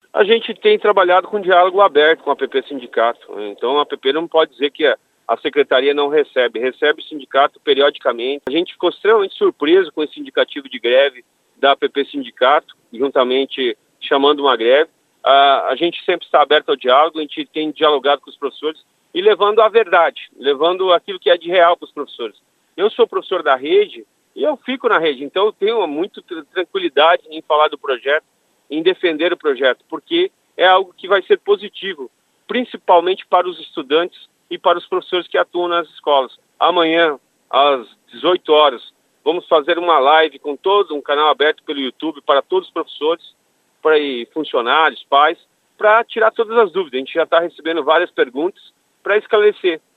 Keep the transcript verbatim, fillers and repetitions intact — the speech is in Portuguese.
A gente tem trabalhado com diálogo aberto com a A P P Sindicato. Então a A P P não pode dizer que a, a secretaria não recebe. Recebe o sindicato periodicamente. A gente ficou extremamente surpreso com esse indicativo de greve da A P P Sindicato, juntamente chamando uma greve. A, a gente sempre está aberto ao diálogo, a gente tem dialogado com os professores e levando a verdade, levando aquilo que é de real para os professores. Eu sou professor da rede e eu fico na rede, então eu tenho muita tranquilidade em falar do projeto, em defender o projeto, porque é algo que vai ser positivo, principalmente para os estudantes e para os professores que atuam nas escolas. Amanhã, às dezoito horas, vamos fazer uma live com todo um canal aberto pelo YouTube para todos os professores, para funcionários, pais, para tirar todas as dúvidas. A gente já está recebendo várias perguntas para esclarecer.